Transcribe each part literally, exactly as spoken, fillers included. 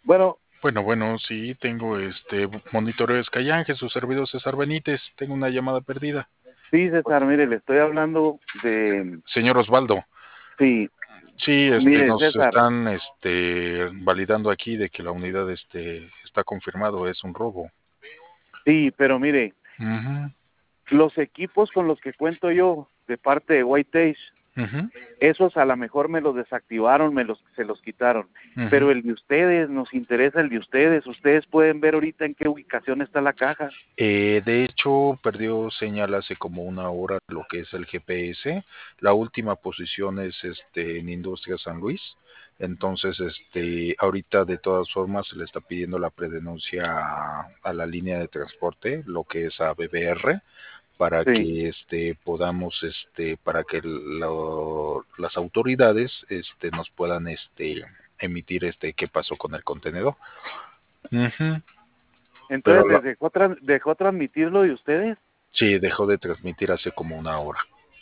Bueno, Bueno, bueno, sí, tengo este monitoreo de Skyangel, su servidor César Benítez, tengo una llamada perdida. sí, César, mire, le estoy hablando de, Señor Osvaldo, sí, sí, este, mire, nos César, están este, validando aquí de que la unidad este, está confirmado, es un robo. sí, pero mire, Ujú, los equipos con los que cuento yo de parte de White Age, ujú, esos a lo mejor me los desactivaron, me los, se los quitaron, ujú. pero el de ustedes, nos interesa el de ustedes, ustedes pueden ver ahorita en qué ubicación está la caja. Eh, de hecho, perdió señal hace como una hora lo que es el G P S. La última posición es este en Industria San Luis. Entonces, este, ahorita de todas formas se le está pidiendo la predenuncia a, a la línea de transporte, lo que es a B B R, para Sí, que este podamos, este, para que lo, las autoridades, este, nos puedan, este, emitir, este, qué pasó con el contenedor. Ujú. Pero entonces la, les dejó, tran- dejó transmitirlo de ustedes, sí, dejó de transmitir hace como una hora.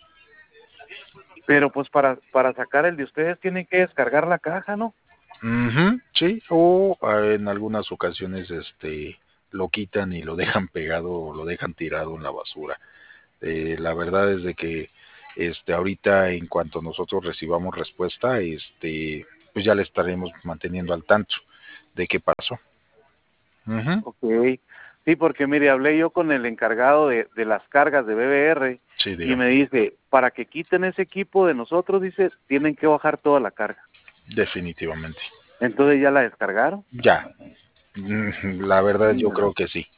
pero pues para, para sacar el de ustedes tienen que descargar la caja, ¿no? Ujú, sí, o ah, en algunas ocasiones este lo quitan y lo dejan pegado o lo dejan tirado en la basura. Eh, la verdad es de que este ahorita en cuanto nosotros recibamos respuesta, este pues ya le estaremos manteniendo al tanto de qué pasó. Ujú, Ok, sí, porque mire, hablé yo con el encargado de, de las cargas de B B R sí, y dígame, me dice, para que quiten ese equipo de nosotros, dice, tienen que bajar toda la carga. definitivamente. Entonces ya la descargaron. Ya, mm, la verdad yo Venga, creo que sí.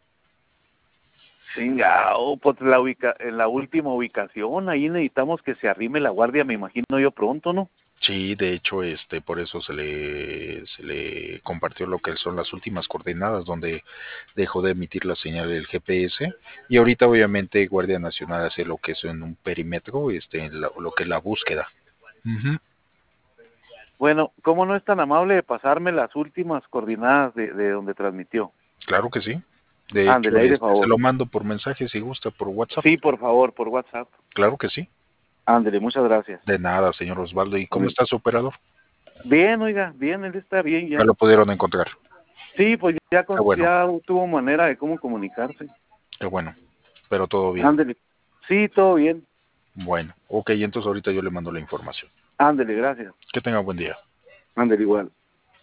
venga, oh, pues la ubica, en la última ubicación, ahí necesitamos que se arrime la guardia, me imagino yo pronto, ¿no? Sí, de hecho, este, por eso se le, se le compartió lo que son las últimas coordenadas donde dejó de emitir la señal del G P S y ahorita obviamente Guardia Nacional hace lo que es en un perímetro, este, en la- lo que es la búsqueda. Ujú. Bueno, ¿cómo no es tan amable de pasarme las últimas coordenadas de, de donde transmitió? Claro que sí. De Ándele, hecho, ahí de este, se favor. lo mando por mensaje si gusta, por WhatsApp. Sí, por favor, por WhatsApp. Claro que sí. Ándele, muchas gracias. De nada, señor Osvaldo. ¿Y cómo Oye, está su operador? bien, oiga, bien, él está bien Ya ya. lo pudieron encontrar. Sí, pues ya, Qué con- bueno, ya tuvo manera de cómo comunicarse. qué bueno. Pero todo bien. Ándele. Sí, todo bien. Bueno, ok, entonces ahorita yo le mando la información. Ándele, gracias. Que tenga buen día. Ándele igual.